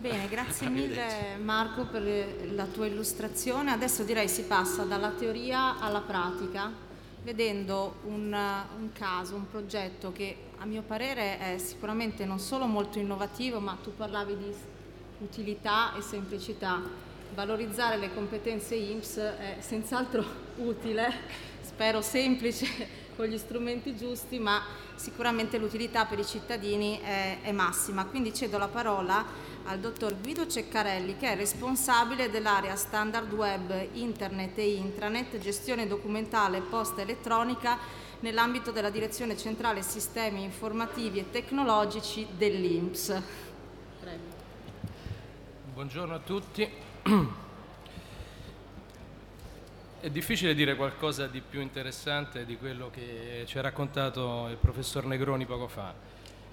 Bene, grazie mille Marco per la tua illustrazione. Adesso direi si passa dalla teoria alla pratica, vedendo un caso, un progetto che a mio parere è sicuramente non solo molto innovativo, ma tu parlavi di utilità e semplicità. Valorizzare le competenze INPS è senz'altro utile, spero semplice con gli strumenti giusti, ma sicuramente l'utilità per i cittadini è massima. Quindi cedo la parola al dottor Guido Ceccarelli, che è responsabile dell'area standard web, internet e intranet, gestione documentale e posta elettronica nell'ambito della Direzione Centrale Sistemi Informativi e Tecnologici dell'INPS. Prego. Buongiorno a tutti. È difficile dire qualcosa di più interessante di quello che ci ha raccontato il professor Negroni poco fa.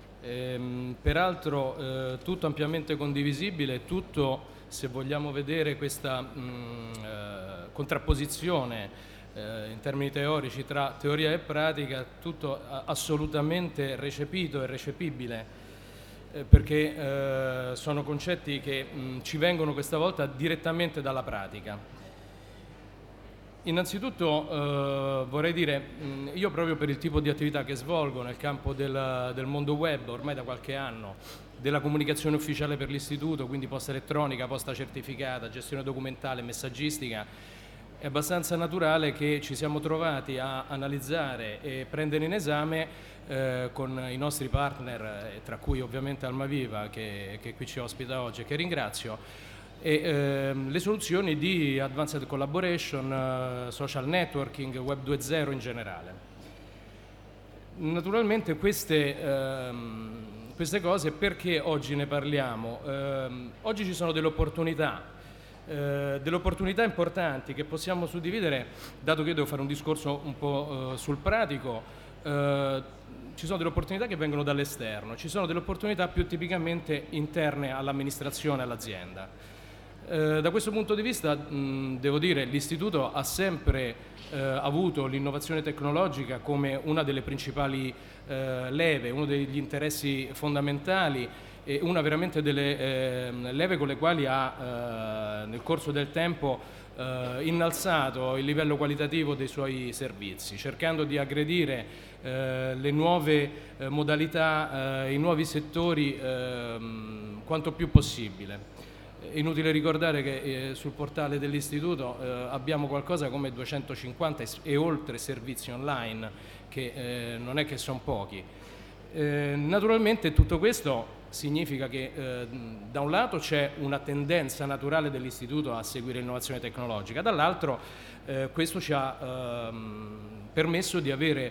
Peraltro tutto ampiamente condivisibile, tutto, se vogliamo vedere questa contrapposizione in termini teorici tra teoria e pratica, tutto assolutamente recepito e recepibile, perché sono concetti che ci vengono questa volta direttamente dalla pratica. Innanzitutto vorrei dire, io proprio per il tipo di attività che svolgo nel campo del mondo web ormai da qualche anno, della comunicazione ufficiale per l'istituto, quindi posta elettronica, posta certificata, gestione documentale, messaggistica, è abbastanza naturale che ci siamo trovati a analizzare e prendere in esame con i nostri partner, tra cui ovviamente Almaviva che qui ci ospita oggi e che ringrazio, e le soluzioni di Advanced Collaboration, social networking, Web 2.0 in generale. Naturalmente queste cose perché oggi ne parliamo? Oggi ci sono delle opportunità importanti che possiamo suddividere, dato che io devo fare un discorso un po' sul pratico. Ci sono delle opportunità che vengono dall'esterno, ci sono delle opportunità più tipicamente interne all'amministrazione, all'azienda. Da questo punto di vista devo dire che l'Istituto ha sempre avuto l'innovazione tecnologica come una delle principali leve, uno degli interessi fondamentali e una veramente delle leve con le quali ha nel corso del tempo innalzato il livello qualitativo dei suoi servizi, cercando di aggredire le nuove modalità, i nuovi settori quanto più possibile. Inutile ricordare che sul portale dell'Istituto abbiamo qualcosa come 250 e oltre servizi online, che non è che sono pochi. Naturalmente tutto questo significa che da un lato c'è una tendenza naturale dell'Istituto a seguire l'innovazione tecnologica, dall'altro questo ci ha permesso di avere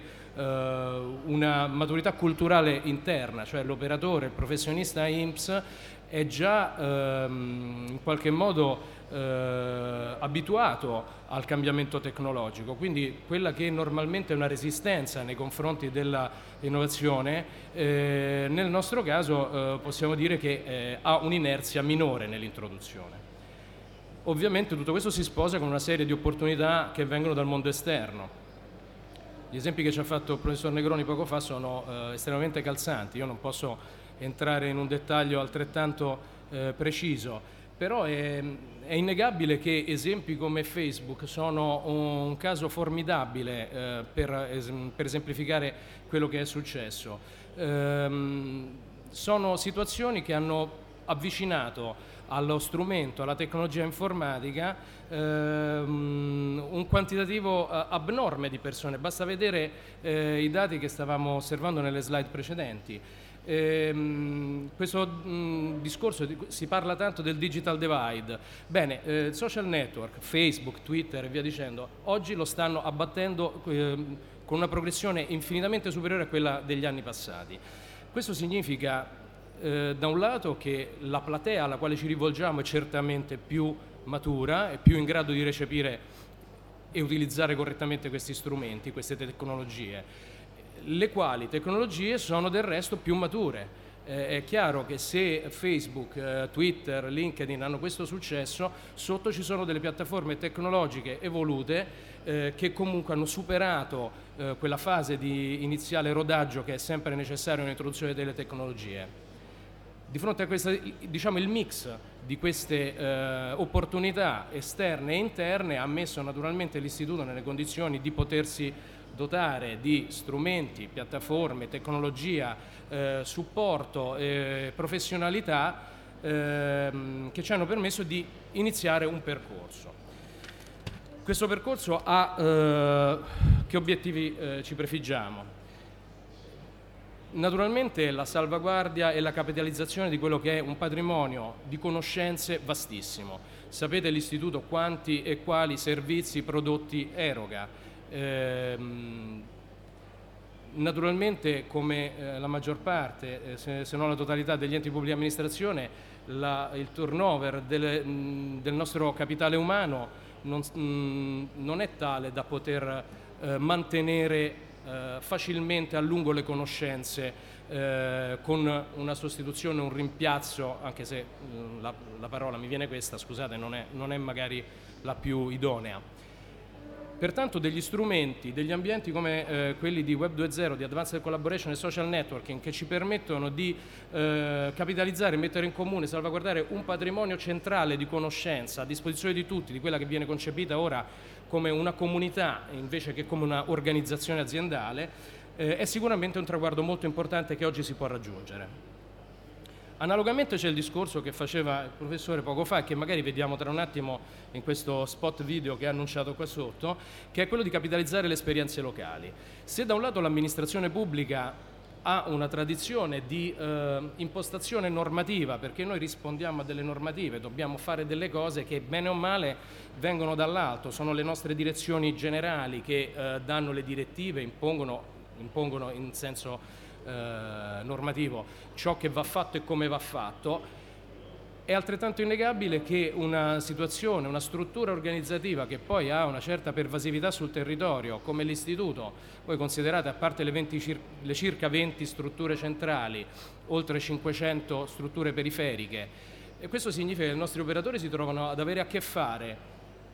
una maturità culturale interna, cioè l'operatore, il professionista INPS è già in qualche modo abituato al cambiamento tecnologico, quindi quella che normalmente è una resistenza nei confronti dell'innovazione, nel nostro caso possiamo dire che ha un'inerzia minore nell'introduzione. Ovviamente tutto questo si sposa con una serie di opportunità che vengono dal mondo esterno. Gli esempi che ci ha fatto il professor Negroni poco fa sono estremamente calzanti, io non posso entrare in un dettaglio altrettanto preciso, però è innegabile che esempi come Facebook sono un caso formidabile per esemplificare quello che è successo. Sono situazioni che hanno avvicinato allo strumento, alla tecnologia informatica, un quantitativo abnorme di persone. Basta vedere i dati che stavamo osservando nelle slide precedenti. Questo discorso, si parla tanto del digital divide. Bene, social network, Facebook, Twitter e via dicendo, oggi lo stanno abbattendo con una progressione infinitamente superiore a quella degli anni passati. Questo significa da un lato che la platea alla quale ci rivolgiamo è certamente più matura, è più in grado di recepire e utilizzare correttamente questi strumenti, queste tecnologie, le quali tecnologie sono del resto più mature. È chiaro che se Facebook, Twitter, LinkedIn hanno questo successo, sotto ci sono delle piattaforme tecnologiche evolute che comunque hanno superato quella fase di iniziale rodaggio che è sempre necessaria nell'introduzione delle tecnologie. Di fronte a questa, diciamo, il mix di queste opportunità esterne e interne ha messo naturalmente l'Istituto nelle condizioni di potersi dotare di strumenti, piattaforme, tecnologia, supporto, professionalità che ci hanno permesso di iniziare un percorso. Questo percorso ha che obiettivi ci prefiggiamo? Naturalmente la salvaguardia e la capitalizzazione di quello che è un patrimonio di conoscenze vastissimo. Sapete l'Istituto quanti e quali servizi, prodotti eroga. Naturalmente, come la maggior parte, se non la totalità degli enti pubblici di amministrazione, il turnover del nostro capitale umano non è tale da poter mantenere facilmente a lungo le conoscenze con una sostituzione, un rimpiazzo, anche se la parola mi viene questa, scusate, non è magari la più idonea. Pertanto degli strumenti, degli ambienti come quelli di Web 2.0, di Advanced Collaboration e Social Networking, che ci permettono di capitalizzare, mettere in comune, salvaguardare un patrimonio centrale di conoscenza a disposizione di tutti, di quella che viene concepita ora come una comunità invece che come una organizzazione aziendale, è sicuramente un traguardo molto importante che oggi si può raggiungere. Analogamente c'è il discorso che faceva il professore poco fa e che magari vediamo tra un attimo in questo spot video che ha annunciato qua sotto, che è quello di capitalizzare le esperienze locali. Se da un lato l'amministrazione pubblica ha una tradizione di impostazione normativa, perché noi rispondiamo a delle normative, dobbiamo fare delle cose che bene o male vengono dall'alto, sono le nostre direzioni generali che danno le direttive, impongono in senso normativo ciò che va fatto e come va fatto. È altrettanto innegabile che una situazione, una struttura organizzativa che poi ha una certa pervasività sul territorio, come l'Istituto, voi considerate, a parte le circa 20 strutture centrali, oltre 500 strutture periferiche, e questo significa che i nostri operatori si trovano ad avere a che fare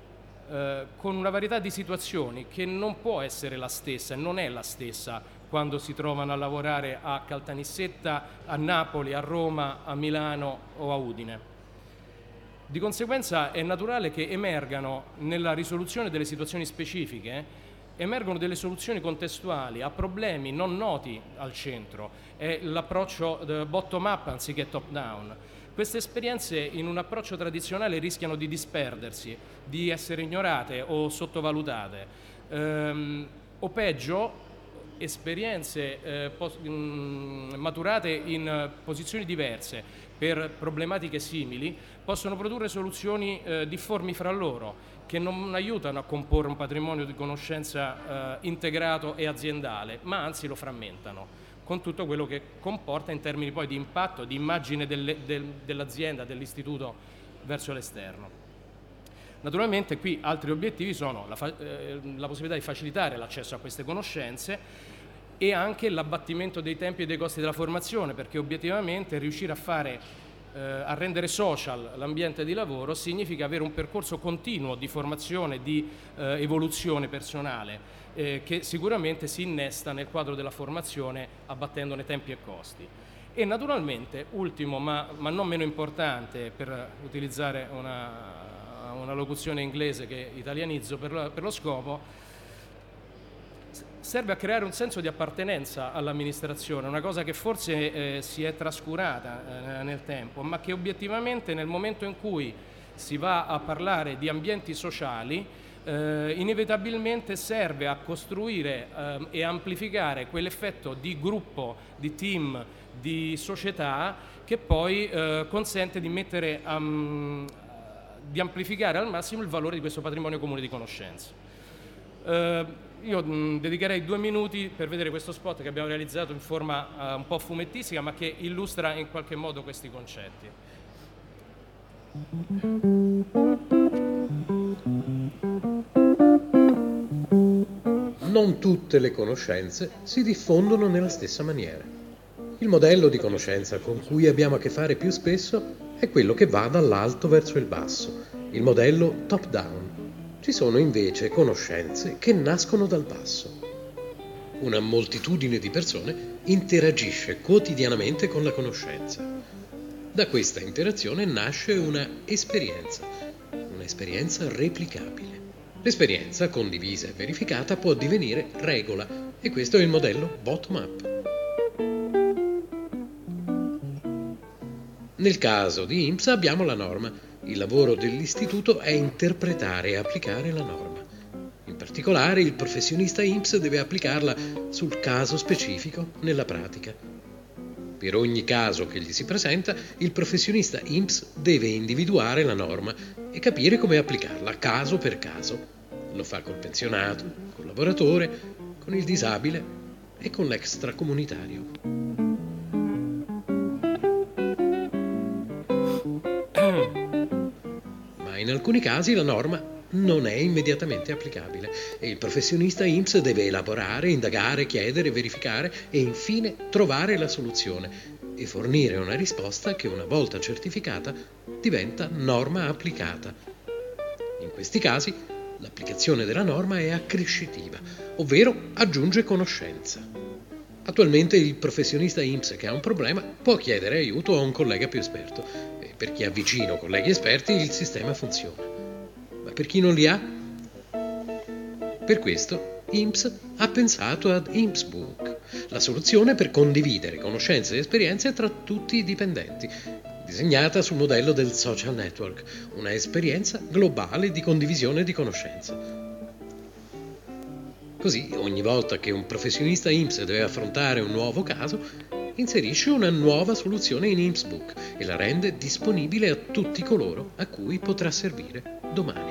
con una varietà di situazioni che non può essere la stessa, non è la stessa quando si trovano a lavorare a Caltanissetta, a Napoli, a Roma, a Milano o a Udine. Di conseguenza è naturale che emergano nella risoluzione delle situazioni specifiche, emergono delle soluzioni contestuali a problemi non noti al centro, è l'approccio bottom up anziché top down. Queste esperienze in un approccio tradizionale rischiano di disperdersi, di essere ignorate o sottovalutate, o peggio, esperienze maturate in posizioni diverse per problematiche simili possono produrre soluzioni difformi fra loro, che non aiutano a comporre un patrimonio di conoscenza integrato e aziendale, ma anzi lo frammentano, con tutto quello che comporta in termini poi di impatto, di immagine dell'azienda, dell'istituto verso l'esterno. Naturalmente qui altri obiettivi sono la possibilità di facilitare l'accesso a queste conoscenze e anche l'abbattimento dei tempi e dei costi della formazione, perché obiettivamente riuscire a rendere social l'ambiente di lavoro significa avere un percorso continuo di formazione, di evoluzione personale, che sicuramente si innesta nel quadro della formazione abbattendone tempi e costi. E naturalmente, ultimo ma non meno importante, per utilizzare una locuzione inglese che italianizzo per lo scopo, serve a creare un senso di appartenenza all'amministrazione, una cosa che forse si è trascurata nel tempo, ma che obiettivamente nel momento in cui si va a parlare di ambienti sociali inevitabilmente serve a costruire e amplificare quell'effetto di gruppo, di team, di società che poi consente di mettere di amplificare al massimo il valore di questo patrimonio comune di conoscenze. Io dedicherei 2 minuti per vedere questo spot che abbiamo realizzato in forma un po' fumettistica, ma che illustra in qualche modo questi concetti. Non tutte le conoscenze si diffondono nella stessa maniera. Il modello di conoscenza con cui abbiamo a che fare più spesso è quello che va dall'alto verso il basso, il modello top-down. Ci sono invece conoscenze che nascono dal basso. Una moltitudine di persone interagisce quotidianamente con la conoscenza. Da questa interazione nasce un'esperienza replicabile. L'esperienza condivisa e verificata può divenire regola e questo è il modello bottom-up. Nel caso di INPS abbiamo la norma. Il lavoro dell'istituto è interpretare e applicare la norma. In particolare, il professionista INPS deve applicarla sul caso specifico nella pratica. Per ogni caso che gli si presenta, il professionista INPS deve individuare la norma e capire come applicarla caso per caso. Lo fa col pensionato, col lavoratore, con il disabile e con l'extracomunitario. Ma in alcuni casi la norma non è immediatamente applicabile e il professionista INPS deve elaborare, indagare, chiedere, verificare e infine trovare la soluzione e fornire una risposta che una volta certificata diventa norma applicata. In questi casi l'applicazione della norma è accrescitiva, ovvero aggiunge conoscenza. Attualmente il professionista INPS che ha un problema può chiedere aiuto a un collega più esperto e per chi ha vicino colleghi esperti il sistema funziona. Ma per chi non li ha? Per questo INPS ha pensato ad INPSbook, la soluzione per condividere conoscenze e esperienze tra tutti i dipendenti, disegnata sul modello del social network, una esperienza globale di condivisione di conoscenze. Così, ogni volta che un professionista INPS deve affrontare un nuovo caso, inserisce una nuova soluzione in INPSbook e la rende disponibile a tutti coloro a cui potrà servire domani.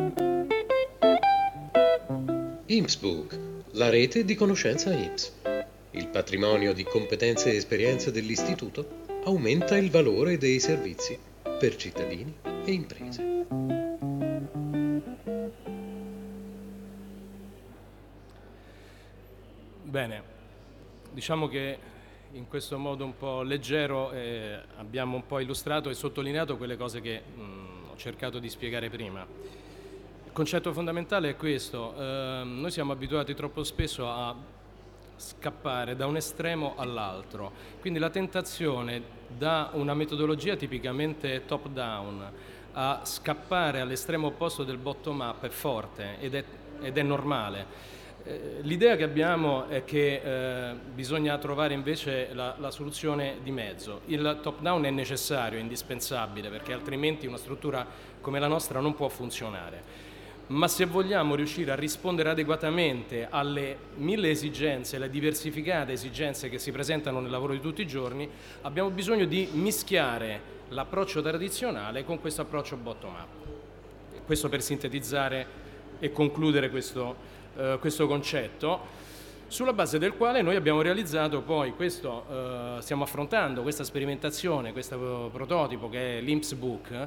INPSbook, la rete di conoscenza INPS. Il patrimonio di competenze e esperienze dell'istituto aumenta il valore dei servizi per cittadini e imprese. Bene, diciamo che in questo modo un po' leggero abbiamo un po' illustrato e sottolineato quelle cose che ho cercato di spiegare prima. Il concetto fondamentale è questo: noi siamo abituati troppo spesso a scappare da un estremo all'altro, quindi la tentazione da una metodologia tipicamente top-down a scappare all'estremo opposto del bottom-up è forte ed è normale. L'idea che abbiamo è che bisogna trovare invece la soluzione di mezzo. Il top-down è necessario, è indispensabile, perché altrimenti una struttura come la nostra non può funzionare. Ma se vogliamo riuscire a rispondere adeguatamente alle 1000 esigenze, alle diversificate esigenze che si presentano nel lavoro di tutti i giorni, abbiamo bisogno di mischiare l'approccio tradizionale con questo approccio bottom-up. Questo per sintetizzare e concludere questo concetto, sulla base del quale noi abbiamo realizzato poi stiamo affrontando questa sperimentazione, questo prototipo che è l'INPSbook,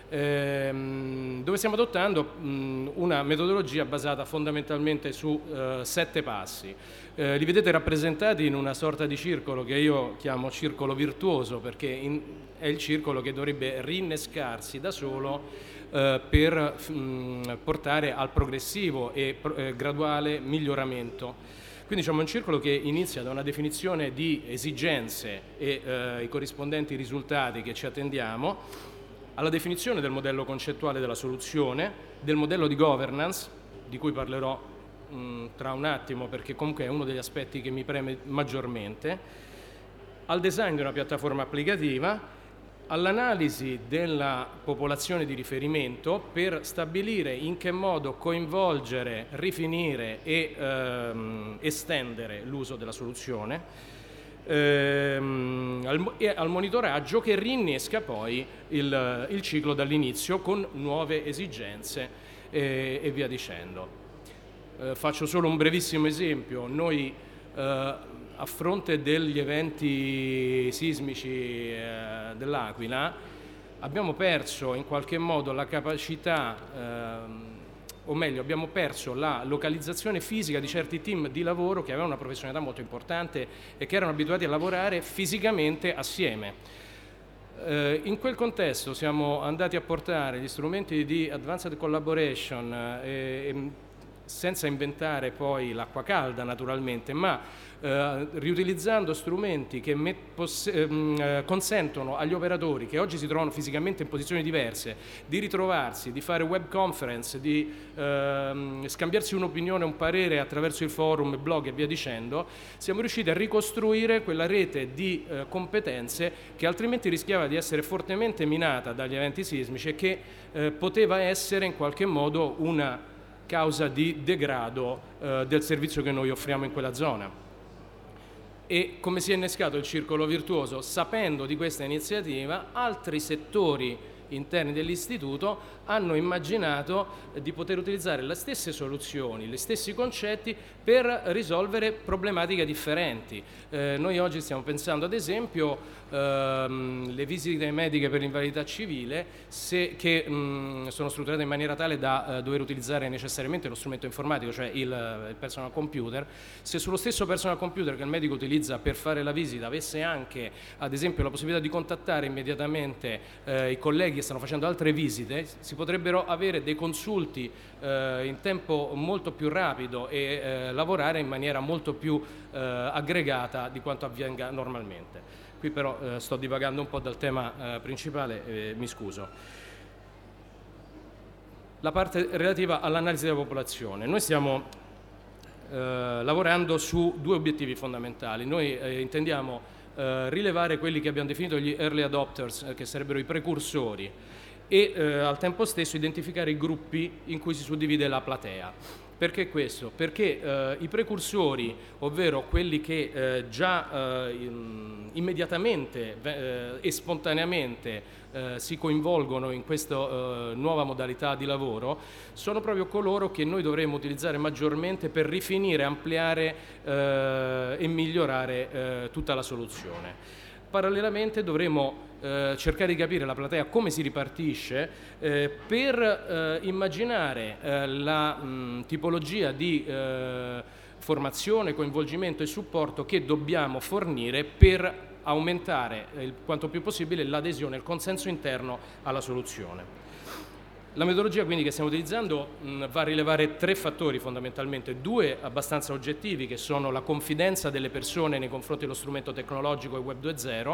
dove stiamo adottando una metodologia basata fondamentalmente su 7 passi. Li vedete rappresentati in una sorta di circolo che io chiamo circolo virtuoso, perché è il circolo che dovrebbe rinnescarsi da solo per portare al progressivo e graduale miglioramento. Quindi diciamo un circolo che inizia da una definizione di esigenze e i corrispondenti risultati che ci attendiamo, alla definizione del modello concettuale della soluzione, del modello di governance, di cui parlerò tra un attimo perché comunque è uno degli aspetti che mi preme maggiormente, al design di una piattaforma applicativa, all'analisi della popolazione di riferimento per stabilire in che modo coinvolgere, rifinire e estendere l'uso della soluzione, e al monitoraggio che rinnesca poi il ciclo dall'inizio con nuove esigenze e via dicendo. Faccio solo un brevissimo esempio. Noi a fronte degli eventi sismici dell'Aquila abbiamo perso in qualche modo la capacità, o meglio abbiamo perso la localizzazione fisica di certi team di lavoro che avevano una professionalità molto importante e che erano abituati a lavorare fisicamente assieme. In quel contesto siamo andati a portare gli strumenti di Advanced Collaboration senza inventare poi l'acqua calda naturalmente, ma riutilizzando strumenti che consentono agli operatori che oggi si trovano fisicamente in posizioni diverse di ritrovarsi, di fare web conference, di scambiarsi un'opinione, un parere attraverso il forum, blog e via dicendo, siamo riusciti a ricostruire quella rete di competenze che altrimenti rischiava di essere fortemente minata dagli eventi sismici e che poteva essere in qualche modo una causa di degrado del servizio che noi offriamo in quella zona. E come si è innescato il circolo virtuoso? Sapendo di questa iniziativa, altri settori interni dell'istituto hanno immaginato di poter utilizzare le stesse soluzioni, gli stessi concetti per risolvere problematiche differenti. Noi oggi stiamo pensando ad esempio le visite mediche per l'invalidità civile che sono strutturate in maniera tale da dover utilizzare necessariamente lo strumento informatico, cioè il personal computer. Se sullo stesso personal computer che il medico utilizza per fare la visita avesse anche ad esempio la possibilità di contattare immediatamente i colleghi che stanno facendo altre visite, si potrebbero avere dei consulti in tempo molto più rapido e lavorare in maniera molto più aggregata di quanto avvenga normalmente. Qui però sto divagando un po' dal tema principale, mi scuso. La parte relativa all'analisi della popolazione. Noi stiamo lavorando su due obiettivi fondamentali. Noi intendiamo rilevare quelli che abbiamo definito gli early adopters, che sarebbero i precursori, e al tempo stesso identificare i gruppi in cui si suddivide la platea. Perché questo? Perché i precursori, ovvero quelli che già immediatamente e spontaneamente si coinvolgono in questa nuova modalità di lavoro, sono proprio coloro che noi dovremmo utilizzare maggiormente per rifinire, ampliare e migliorare tutta la soluzione. Parallelamente dovremo cercare di capire la platea come si ripartisce per immaginare la tipologia di formazione, coinvolgimento e supporto che dobbiamo fornire per aumentare quanto più possibile l'adesione e il consenso interno alla soluzione. La metodologia quindi che stiamo utilizzando va a rilevare tre fattori fondamentalmente, due abbastanza oggettivi che sono la confidenza delle persone nei confronti dello strumento tecnologico e Web 2.0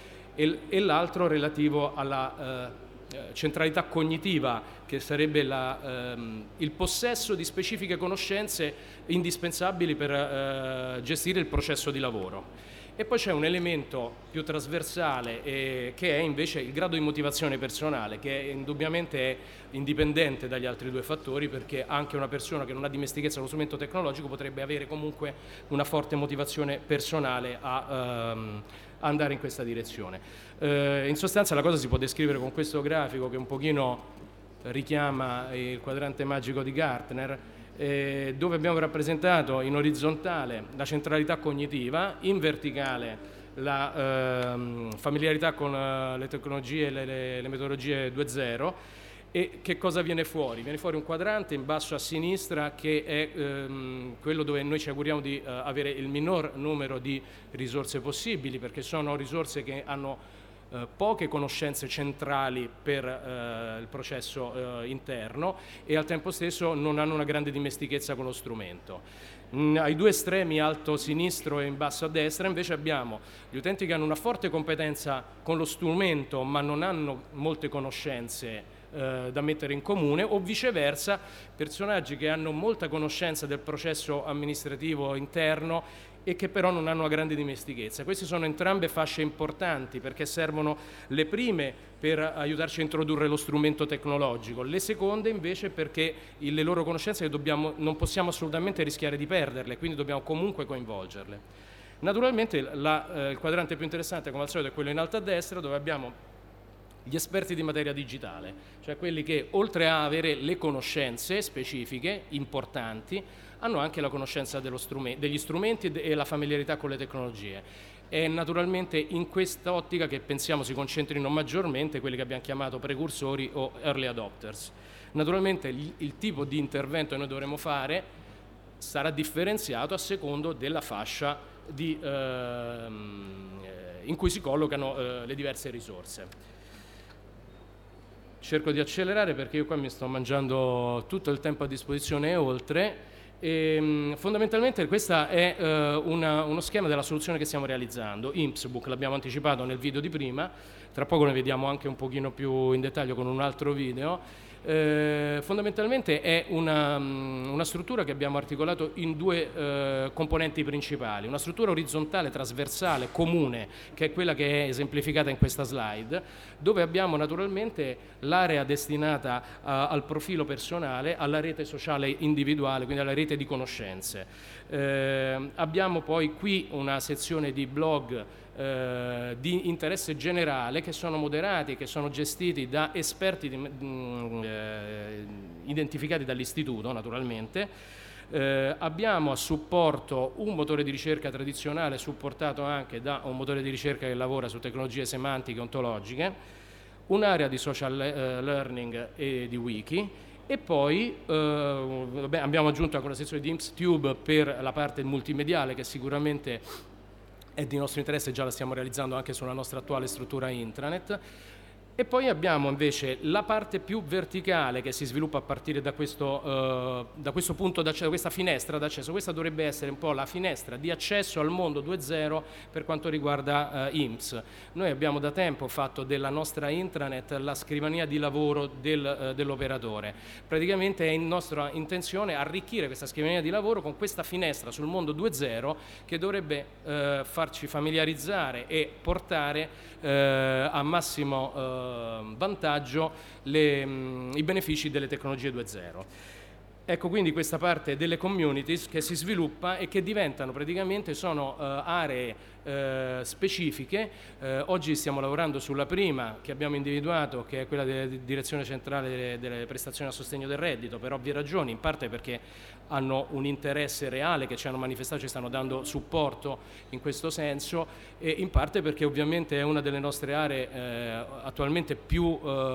e l'altro relativo alla centralità cognitiva che sarebbe il possesso di specifiche conoscenze indispensabili per gestire il processo di lavoro. E poi c'è un elemento più trasversale che è invece il grado di motivazione personale, che indubbiamente è indipendente dagli altri due fattori, perché anche una persona che non ha dimestichezza con lo strumento tecnologico potrebbe avere comunque una forte motivazione personale a andare in questa direzione. In sostanza la cosa si può descrivere con questo grafico che un pochino richiama il quadrante magico di Gartner, dove abbiamo rappresentato in orizzontale la centralità cognitiva, in verticale la familiarità con le tecnologie e le metodologie 2.0 e che cosa viene fuori? Viene fuori un quadrante in basso a sinistra che è quello dove noi ci auguriamo di avere il minor numero di risorse possibili, perché sono risorse che hanno poche conoscenze centrali per il processo interno e al tempo stesso non hanno una grande dimestichezza con lo strumento. Ai due estremi, alto sinistro e in basso a destra, invece abbiamo gli utenti che hanno una forte competenza con lo strumento ma non hanno molte conoscenze da mettere in comune, o viceversa personaggi che hanno molta conoscenza del processo amministrativo interno e che però non hanno una grande dimestichezza. Queste sono entrambe fasce importanti perché servono le prime per aiutarci a introdurre lo strumento tecnologico, le seconde invece perché le loro conoscenze non possiamo assolutamente rischiare di perderle, quindi dobbiamo comunque coinvolgerle. Naturalmente il quadrante più interessante, come al solito, è quello in alto a destra, dove abbiamo gli esperti di materia digitale, cioè quelli che oltre a avere le conoscenze specifiche importanti hanno anche la conoscenza degli strumenti e la familiarità con le tecnologie. È naturalmente in questa ottica che pensiamo si concentrino maggiormente quelli che abbiamo chiamato precursori o early adopters. Naturalmente il tipo di intervento che noi dovremo fare sarà differenziato a secondo della fascia in cui si collocano le diverse risorse. Cerco di accelerare perché io qua mi sto mangiando tutto il tempo a disposizione e oltre. Fondamentalmente questo è uno schema della soluzione che stiamo realizzando. IMSSbook l'abbiamo anticipato nel video di prima, tra poco ne vediamo anche un pochino più in dettaglio con un altro video. Fondamentalmente è una struttura che abbiamo articolato in due componenti principali, una struttura orizzontale, trasversale, comune, che è quella che è esemplificata in questa slide, dove abbiamo naturalmente l'area destinata al profilo personale, alla rete sociale individuale, quindi alla rete di conoscenze. Abbiamo poi qui una sezione di blog di interesse generale che sono moderati, che sono gestiti da esperti identificati dall'istituto naturalmente. Abbiamo a supporto un motore di ricerca tradizionale supportato anche da un motore di ricerca che lavora su tecnologie semantiche ontologiche, un'area di social learning e di wiki, e poi abbiamo aggiunto anche una sezione di IMSSTube per la parte multimediale, che sicuramente è di nostro interesse, già la stiamo realizzando anche sulla nostra attuale struttura intranet. E poi abbiamo invece la parte più verticale che si sviluppa a partire da questo punto d'accesso, da questa finestra d'accesso. Questa dovrebbe essere un po' la finestra di accesso al mondo 2.0 per quanto riguarda IMSS. Noi abbiamo da tempo fatto della nostra intranet la scrivania di lavoro dell'operatore. Praticamente è nostra intenzione arricchire questa scrivania di lavoro con questa finestra sul mondo 2.0 che dovrebbe farci familiarizzare e portare a massimo vantaggio i benefici delle tecnologie 2.0. Ecco quindi questa parte delle communities che si sviluppa e che diventano praticamente sono aree specifiche. Oggi stiamo lavorando sulla prima che abbiamo individuato, che è quella della direzione centrale delle prestazioni a sostegno del reddito, per ovvie ragioni, in parte perché hanno un interesse reale che ci hanno manifestato, ci stanno dando supporto in questo senso, e in parte perché ovviamente è una delle nostre aree attualmente più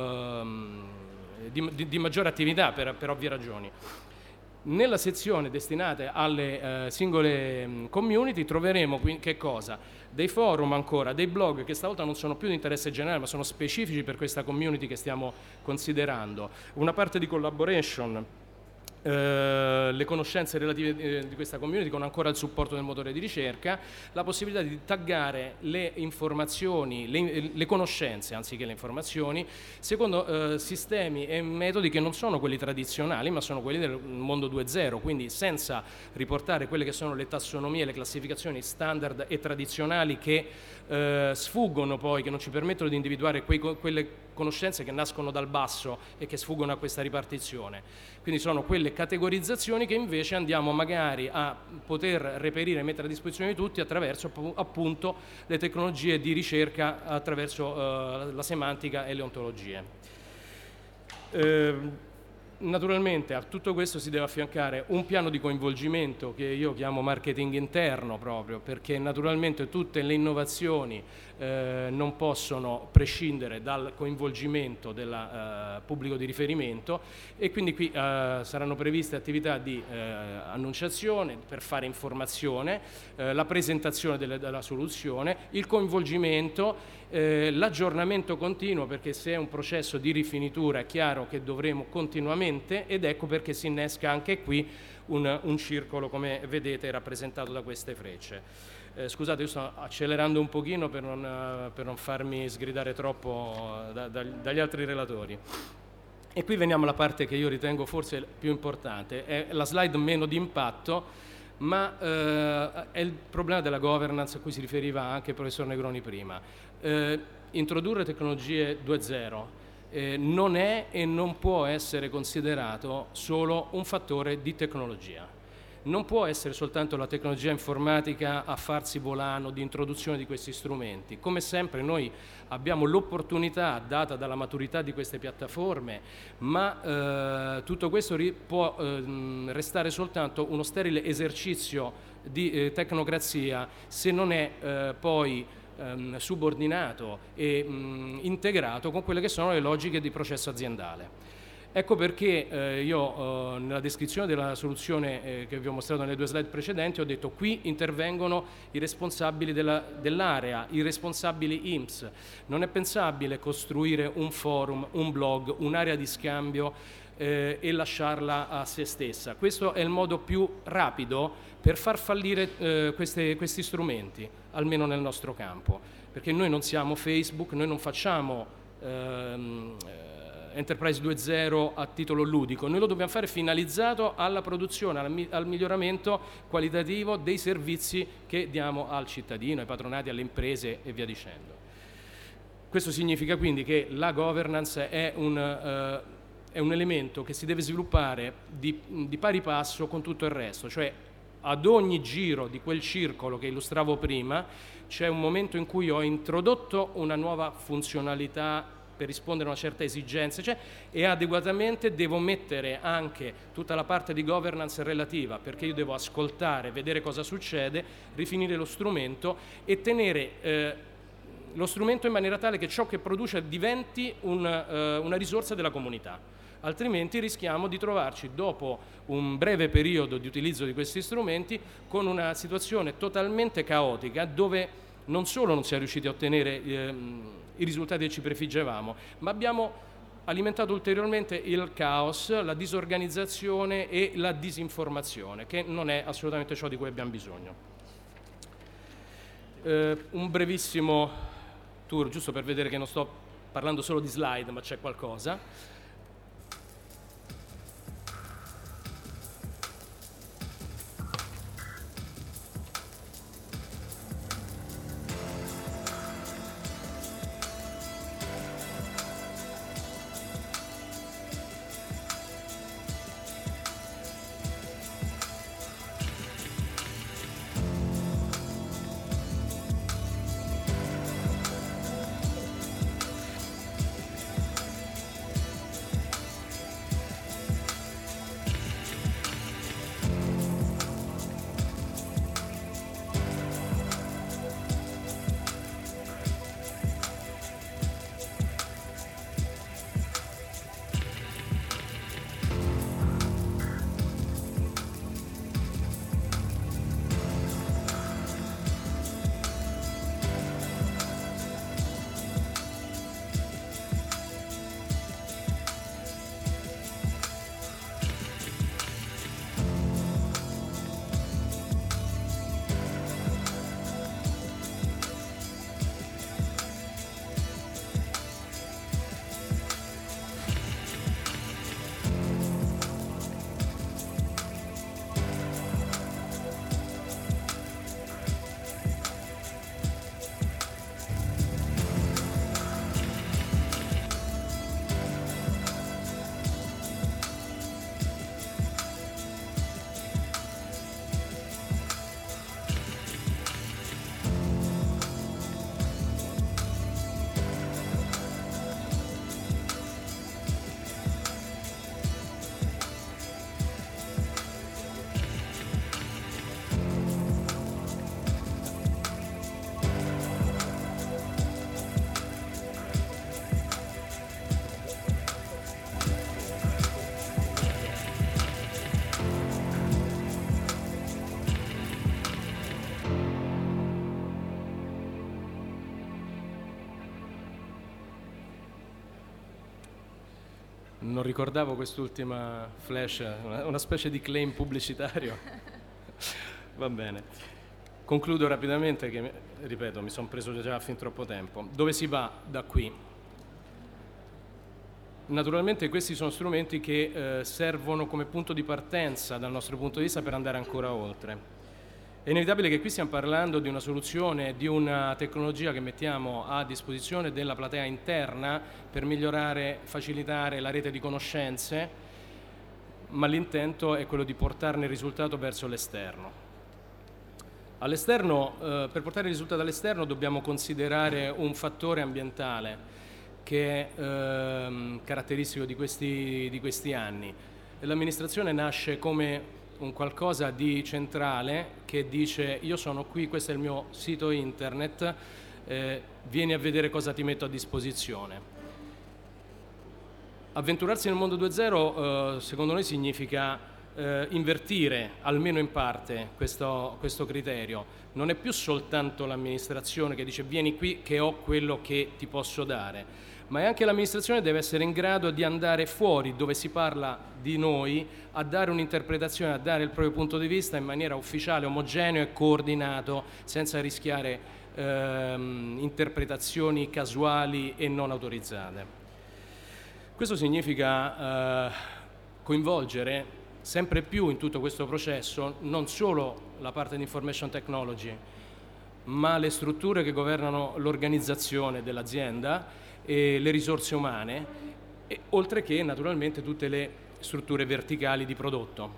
di maggiore attività per ovvie ragioni. Nella sezione destinata alle singole community troveremo che cosa? Dei forum ancora, dei blog che stavolta non sono più di interesse generale ma sono specifici per questa community che stiamo considerando, una parte di collaboration, le conoscenze relative di questa community con ancora il supporto del motore di ricerca, la possibilità di taggare le informazioni, le conoscenze anziché le informazioni, secondo sistemi e metodi che non sono quelli tradizionali ma sono quelli del mondo 2.0, quindi senza riportare quelle che sono le tassonomie, le classificazioni standard e tradizionali che sfuggono poi, che non ci permettono di individuare quelle conoscenze che nascono dal basso e che sfuggono a questa ripartizione. Quindi sono quelle categorizzazioni che invece andiamo magari a poter reperire e mettere a disposizione di tutti attraverso appunto le tecnologie di ricerca, attraverso la semantica e le ontologie. Naturalmente a tutto questo si deve affiancare un piano di coinvolgimento che io chiamo marketing interno, proprio perché naturalmente tutte le innovazioni non possono prescindere dal coinvolgimento del pubblico di riferimento, e quindi qui saranno previste attività di annunciazione per fare informazione, la presentazione della soluzione, il coinvolgimento, l'aggiornamento continuo, perché se è un processo di rifinitura è chiaro che dovremo continuamente, ed ecco perché si innesca anche qui un circolo, come vedete rappresentato da queste frecce. Scusate, io sto accelerando un pochino per non farmi sgridare troppo dagli altri relatori. E qui veniamo alla parte che io ritengo forse più importante, è la slide meno di impatto, ma è il problema della governance a cui si riferiva anche il professor Negroni prima. Introdurre tecnologie 2.0 non è e non può essere considerato solo un fattore di tecnologia. Non può essere soltanto la tecnologia informatica a farsi volano di introduzione di questi strumenti. Come sempre noi abbiamo l'opportunità, data dalla maturità di queste piattaforme, ma tutto questo può restare soltanto uno sterile esercizio di tecnocrazia se non è poi subordinato e integrato con quelle che sono le logiche di processo aziendale. Ecco perché io nella descrizione della soluzione che vi ho mostrato nelle due slide precedenti ho detto: qui intervengono i responsabili dell'area, i responsabili IMSS. Non è pensabile costruire un forum, un blog, un'area di scambio e lasciarla a se stessa. Questo è il modo più rapido per far fallire questi strumenti, almeno nel nostro campo, perché noi non siamo Facebook, noi non facciamo Enterprise 2.0 a titolo ludico, noi lo dobbiamo fare finalizzato alla produzione, al miglioramento qualitativo dei servizi che diamo al cittadino, ai patronati, alle imprese e via dicendo. Questo significa quindi che la governance è un elemento che si deve sviluppare di pari passo con tutto il resto, cioè ad ogni giro di quel circolo che illustravo prima c'è un momento in cui ho introdotto una nuova funzionalità per rispondere a una certa esigenza, e adeguatamente devo mettere anche tutta la parte di governance relativa, perché io devo ascoltare, vedere cosa succede, rifinire lo strumento e tenere lo strumento in maniera tale che ciò che produce diventi una risorsa della comunità. Altrimenti rischiamo di trovarci dopo un breve periodo di utilizzo di questi strumenti con una situazione totalmente caotica, dove non solo non si è riusciti a ottenere i risultati che ci prefiggevamo, ma abbiamo alimentato ulteriormente il caos, la disorganizzazione e la disinformazione, che non è assolutamente ciò di cui abbiamo bisogno. Un brevissimo tour, giusto per vedere che non sto parlando solo di slide, ma c'è qualcosa. Non ricordavo quest'ultima flash, una specie di claim pubblicitario. Va bene. Concludo rapidamente che, ripeto, mi sono preso già fin troppo tempo. Dove si va da qui? Naturalmente questi sono strumenti che servono come punto di partenza dal nostro punto di vista per andare ancora oltre. È inevitabile che qui stiamo parlando di una soluzione, di una tecnologia che mettiamo a disposizione della platea interna per migliorare, facilitare la rete di conoscenze, ma l'intento è quello di portarne il risultato verso l'esterno. All'esterno, per portare il risultato all'esterno dobbiamo considerare un fattore ambientale che è caratteristico di questi anni. L'amministrazione nasce come un qualcosa di centrale che dice: io sono qui, questo è il mio sito internet, vieni a vedere cosa ti metto a disposizione. Avventurarsi nel mondo 2.0 secondo noi significa invertire almeno in parte questo criterio. Non è più soltanto l'amministrazione che dice vieni qui che ho quello che ti posso dare, ma è anche l'amministrazione deve essere in grado di andare fuori dove si parla di noi a dare un'interpretazione, a dare il proprio punto di vista in maniera ufficiale, omogeneo e coordinato, senza rischiare interpretazioni casuali e non autorizzate. Questo significa coinvolgere sempre più in tutto questo processo non solo la parte di information technology, ma le strutture che governano l'organizzazione dell'azienda e le risorse umane, e, oltre che naturalmente tutte le strutture verticali di prodotto.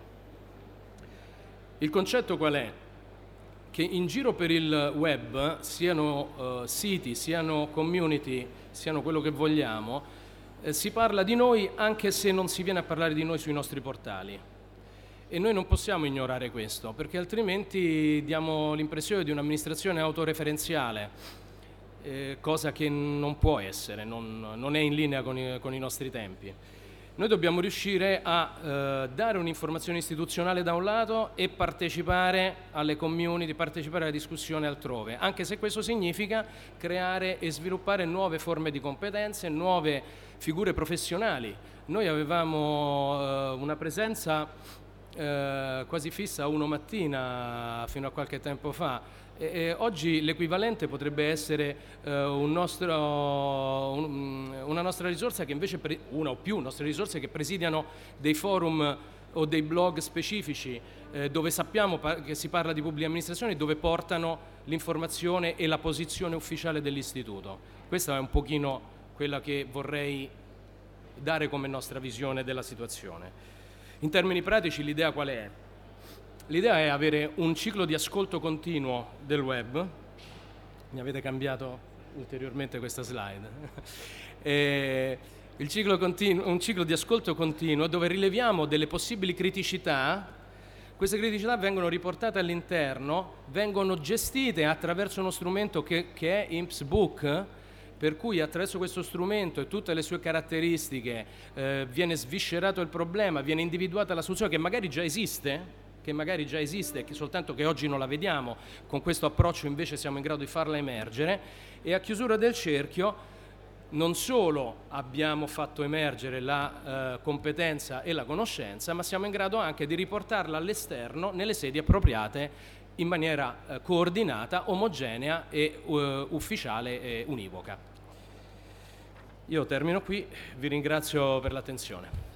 Il concetto qual è? Che in giro per il web, siano siti, siano community, siano quello che vogliamo, si parla di noi anche se non si viene a parlare di noi sui nostri portali. E noi non possiamo ignorare questo, perché altrimenti diamo l'impressione di un'amministrazione autoreferenziale, cosa che non può essere, non è in linea con i nostri tempi. Noi dobbiamo riuscire a dare un'informazione istituzionale da un lato e partecipare alle community, partecipare alla discussione altrove, anche se questo significa creare e sviluppare nuove forme di competenze, nuove figure professionali. Noi avevamo una presenza quasi fissa a 1 mattina fino a qualche tempo fa. Oggi l'equivalente potrebbe essere una nostra risorsa che invece, una o più nostre risorse che presidiano dei forum o dei blog specifici dove sappiamo che si parla di pubblica amministrazione, dove portano l'informazione e la posizione ufficiale dell'istituto. Questa è un pochino quella che vorrei dare come nostra visione della situazione. In termini pratici l'idea qual è? L'idea è avere un ciclo di ascolto continuo del web. Mi avete cambiato ulteriormente questa slide. Un ciclo di ascolto continuo dove rileviamo delle possibili criticità. Queste criticità vengono riportate all'interno, vengono gestite attraverso uno strumento che è IMPS-Book, per cui attraverso questo strumento e tutte le sue caratteristiche viene sviscerato il problema, viene individuata la soluzione che magari già esiste, soltanto che oggi non la vediamo. Con questo approccio invece siamo in grado di farla emergere, e a chiusura del cerchio non solo abbiamo fatto emergere la competenza e la conoscenza, ma siamo in grado anche di riportarla all'esterno nelle sedi appropriate in maniera coordinata, omogenea e ufficiale e univoca. Io termino qui, vi ringrazio per l'attenzione.